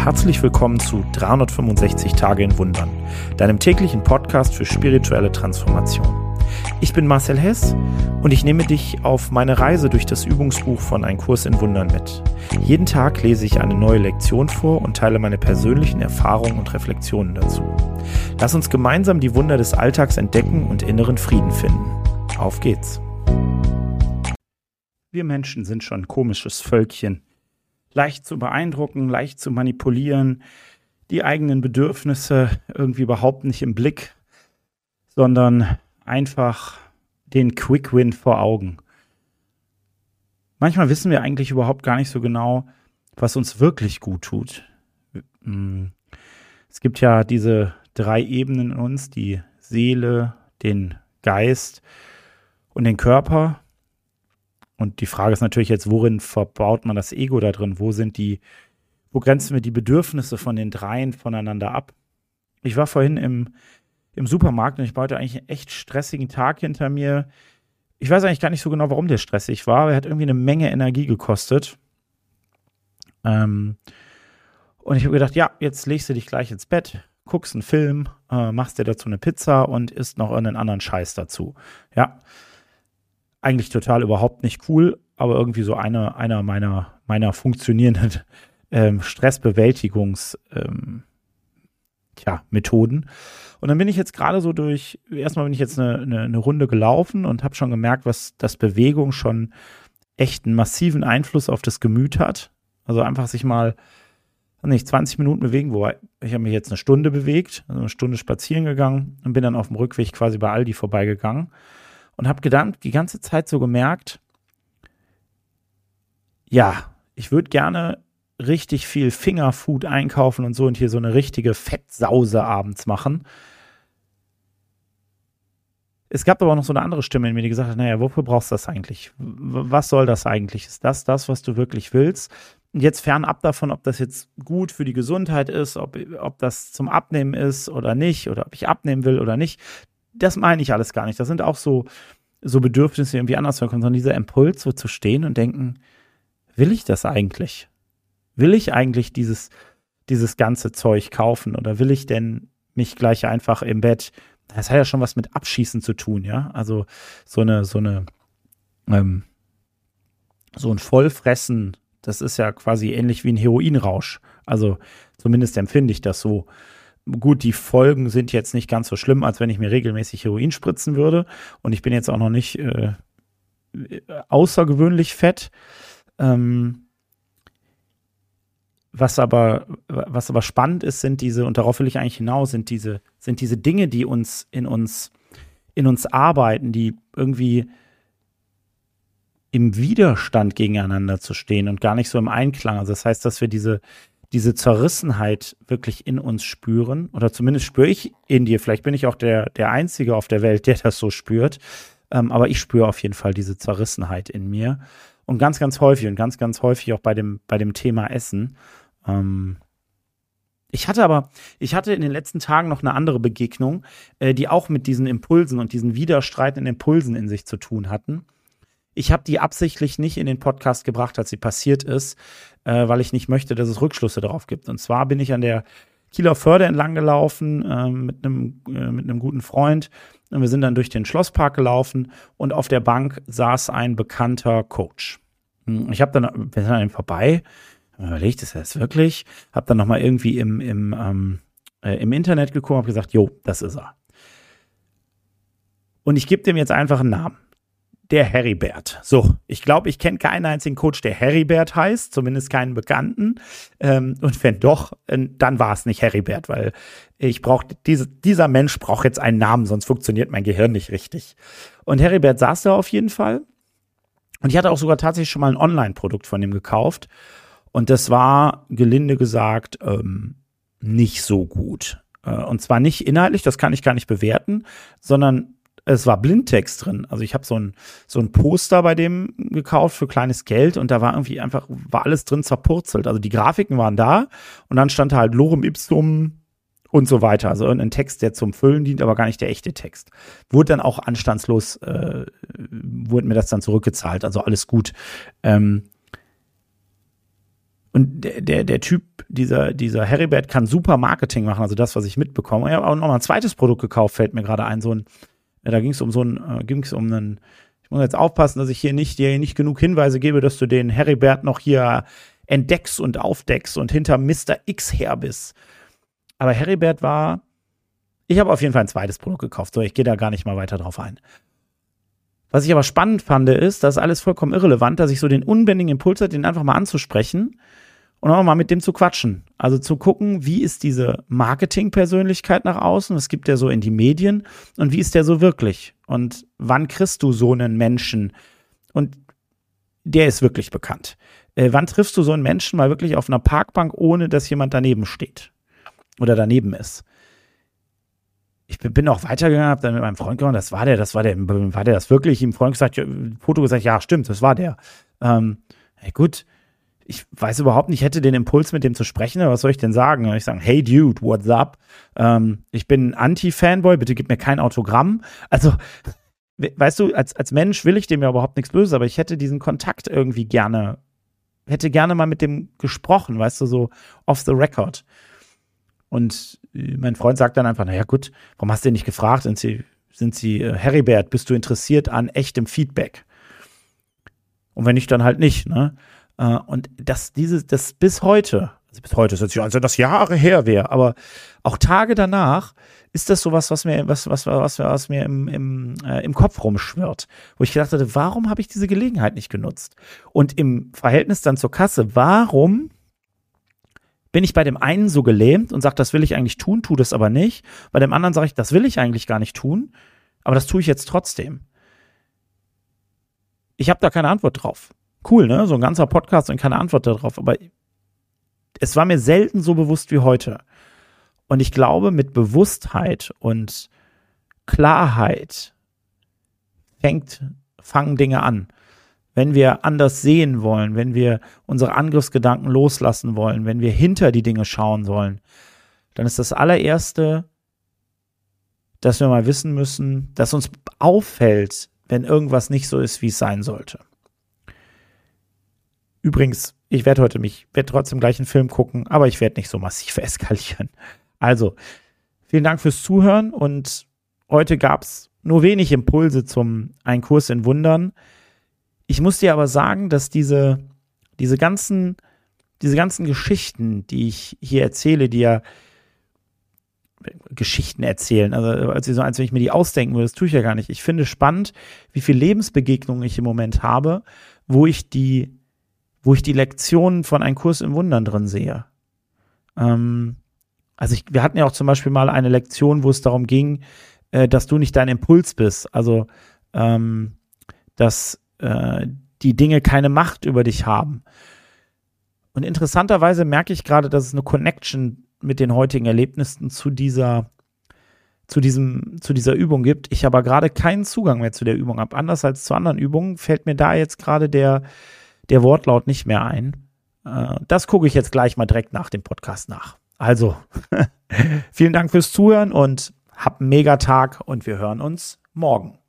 Herzlich willkommen zu 365 Tage in Wundern, deinem täglichen Podcast für spirituelle Transformation. Ich bin Marcel Hess und ich nehme dich auf meine Reise durch das Übungsbuch von Ein Kurs in Wundern mit. Jeden Tag lese ich eine neue Lektion vor und teile meine persönlichen Erfahrungen und Reflexionen dazu. Lass uns gemeinsam die Wunder des Alltags entdecken und inneren Frieden finden. Auf geht's! Wir Menschen sind schon ein komisches Völkchen. Leicht zu beeindrucken, leicht zu manipulieren, die eigenen Bedürfnisse irgendwie überhaupt nicht im Blick, sondern einfach den Quick Win vor Augen. Manchmal wissen wir eigentlich überhaupt gar nicht so genau, was uns wirklich gut tut. Es gibt ja diese 3 Ebenen in uns, die Seele, den Geist und den Körper. Und die Frage ist natürlich jetzt, worin verbaut man das Ego da drin? Wo grenzen wir die Bedürfnisse von den 3 voneinander ab? Ich war vorhin im Supermarkt und ich hatte eigentlich einen echt stressigen Tag hinter mir. Ich weiß eigentlich gar nicht so genau, warum der stressig war. Er hat irgendwie eine Menge Energie gekostet. Und ich habe gedacht, ja, jetzt legst du dich gleich ins Bett, guckst einen Film, machst dir dazu eine Pizza und isst noch irgendeinen anderen Scheiß dazu. Ja. Eigentlich total überhaupt nicht cool, aber irgendwie so einer meiner funktionierenden Stressbewältigungs Methoden. Und dann bin ich jetzt gerade so erstmal bin ich jetzt eine Runde gelaufen und habe schon gemerkt, dass Bewegung schon echt einen massiven Einfluss auf das Gemüt hat. Also einfach sich mal 20 Minuten bewegen, wobei ich habe mich jetzt eine Stunde bewegt, also eine Stunde spazieren gegangen und bin dann auf dem Rückweg quasi bei Aldi vorbeigegangen. Und habe die ganze Zeit so gemerkt, ja, ich würde gerne richtig viel Fingerfood einkaufen und so und hier so eine richtige Fettsause abends machen. Es gab aber auch noch so eine andere Stimme in mir, die gesagt hat, naja, wofür brauchst du das eigentlich? Was soll das eigentlich? Ist das, was du wirklich willst? Und jetzt fernab davon, ob das jetzt gut für die Gesundheit ist, ob das zum Abnehmen ist oder nicht, oder ob ich abnehmen will oder nicht. Das meine ich alles gar nicht. Das sind auch so Bedürfnisse, die irgendwie anders kommen, sondern dieser Impuls, so zu stehen und denken, will ich das eigentlich? Will ich eigentlich dieses ganze Zeug kaufen oder will ich denn mich gleich einfach im Bett, das hat ja schon was mit Abschießen zu tun, ja, also so ein Vollfressen, das ist ja quasi ähnlich wie ein Heroinrausch, also zumindest empfinde ich das so. Gut, die Folgen sind jetzt nicht ganz so schlimm, als wenn ich mir regelmäßig Heroin spritzen würde. Und ich bin jetzt auch noch nicht außergewöhnlich fett. Was aber spannend ist, sind diese, und darauf will ich eigentlich hinaus, sind diese Dinge, die in uns arbeiten, die irgendwie im Widerstand gegeneinander zu stehen und gar nicht so im Einklang. Also das heißt, dass wir diese Zerrissenheit wirklich in uns spüren, oder zumindest spüre ich in dir, vielleicht bin ich auch der Einzige auf der Welt, der das so spürt, aber ich spüre auf jeden Fall diese Zerrissenheit in mir und ganz, ganz häufig auch bei dem Thema Essen. Ich hatte in den letzten Tagen noch eine andere Begegnung, die auch mit diesen Impulsen und diesen widerstreitenden Impulsen in sich zu tun hatten. Ich habe die absichtlich nicht in den Podcast gebracht, als sie passiert ist, weil ich nicht möchte, dass es Rückschlüsse darauf gibt. Und zwar bin ich an der Kieler Förde entlang gelaufen mit einem guten Freund. Und wir sind dann durch den Schlosspark gelaufen und auf der Bank saß ein bekannter Coach. Bin dann an ihm vorbei, überlegt, ist er das wirklich? Habe dann nochmal irgendwie im Internet geguckt und habe gesagt, jo, das ist er. Und ich gebe dem jetzt einfach einen Namen. Der Heribert. So, ich glaube, ich kenne keinen einzigen Coach, der Heribert heißt, zumindest keinen Bekannten. Und wenn doch, dann war es nicht Heribert, weil dieser Mensch braucht jetzt einen Namen, sonst funktioniert mein Gehirn nicht richtig. Und Heribert saß da auf jeden Fall. Und ich hatte auch sogar tatsächlich schon mal ein Online-Produkt von ihm gekauft. Und das war, gelinde gesagt, nicht so gut. Und zwar nicht inhaltlich, das kann ich gar nicht bewerten, sondern es war Blindtext drin. Also ich habe so ein Poster bei dem gekauft für kleines Geld und da war alles drin zerpurzelt. Also die Grafiken waren da und dann stand da halt Lorem Ipsum und so weiter. Also irgendein Text, der zum Füllen dient, aber gar nicht der echte Text. Wurde dann auch anstandslos, wurde mir das dann zurückgezahlt. Also alles gut. Und der Typ, dieser Heribert kann super Marketing machen, also das, was ich mitbekomme. Ich habe auch noch mal ein zweites Produkt gekauft, fällt mir gerade ein, da ging es um einen, ich muss jetzt aufpassen, dass ich dir nicht genug Hinweise gebe, dass du den Heribert noch hier entdeckst und aufdeckst und hinter Mr. X her bist. Aber Heribert ich habe auf jeden Fall ein zweites Produkt gekauft, so, ich gehe da gar nicht mal weiter drauf ein. Was ich aber spannend fand, ist, das ist alles vollkommen irrelevant, dass ich so den unbändigen Impuls hatte, den einfach mal anzusprechen und auch mal mit dem zu quatschen. Also zu gucken, wie ist diese Marketing-Persönlichkeit nach außen, was gibt der so in die Medien und wie ist der so wirklich? Und wann kriegst du so einen Menschen? Und der ist wirklich bekannt. Wann triffst du so einen Menschen mal wirklich auf einer Parkbank, ohne dass jemand daneben steht oder daneben ist? Ich bin auch weitergegangen, habe dann mit meinem Freund gemacht, war der das wirklich? Ihm Freund gesagt, Foto gesagt, ja, stimmt, das war der. Gut, ich weiß überhaupt nicht, ich hätte den Impuls, mit dem zu sprechen, aber was soll ich denn sagen? Ich sage, hey Dude, what's up? Ich bin ein Anti-Fanboy, bitte gib mir kein Autogramm. Also, weißt du, als Mensch will ich dem ja überhaupt nichts Böses, aber ich hätte diesen Kontakt irgendwie hätte gerne mal mit dem gesprochen, weißt du, so off the record. Und mein Freund sagt dann einfach, naja gut, warum hast du ihn nicht gefragt? Sind Sie Heribert, bist du interessiert an echtem Feedback? Und wenn nicht, dann halt nicht, ne? Und das bis heute ist jetzt ja, also das Jahre her wäre, aber auch Tage danach ist das sowas, was mir im Kopf rumschwirrt, wo ich gedacht hatte, warum habe ich diese Gelegenheit nicht genutzt? Und im Verhältnis dann zur Kasse, warum bin ich bei dem einen so gelähmt und sage, das will ich eigentlich tun, tue das aber nicht. Bei dem anderen sage ich, das will ich eigentlich gar nicht tun, aber das tue ich jetzt trotzdem. Ich habe da keine Antwort drauf. Cool, ne? So ein ganzer Podcast und keine Antwort darauf. Aber es war mir selten so bewusst wie heute. Und ich glaube, mit Bewusstheit und Klarheit fangen Dinge an. Wenn wir anders sehen wollen, wenn wir unsere Angriffsgedanken loslassen wollen, wenn wir hinter die Dinge schauen wollen, dann ist das allererste, dass wir mal wissen müssen, dass uns auffällt, wenn irgendwas nicht so ist, wie es sein sollte. Übrigens, ich werde trotzdem gleich einen Film gucken, aber ich werde nicht so massiv eskalieren. Also, vielen Dank fürs Zuhören und heute gab es nur wenig Impulse zum Ein Kurs in Wundern. Ich muss dir aber sagen, dass diese ganzen Geschichten, die ich hier erzähle, die ja Geschichten erzählen, als wenn ich mir die ausdenken würde, das tue ich ja gar nicht. Ich finde spannend, wie viele Lebensbegegnungen ich im Moment habe, wo ich die Lektionen von Ein Kurs in Wundern drin sehe. Wir hatten ja auch zum Beispiel mal eine Lektion, wo es darum ging, dass du nicht dein Impuls bist. Also, dass die Dinge keine Macht über dich haben. Und interessanterweise merke ich gerade, dass es eine Connection mit den heutigen Erlebnissen zu dieser Übung gibt. Ich aber gerade keinen Zugang mehr zu der Übung habe. Anders als zu anderen Übungen fällt mir da jetzt gerade der Wortlaut nicht mehr ein. Das gucke ich jetzt gleich mal direkt nach dem Podcast nach. Also, vielen Dank fürs Zuhören und hab einen Megatag und wir hören uns morgen.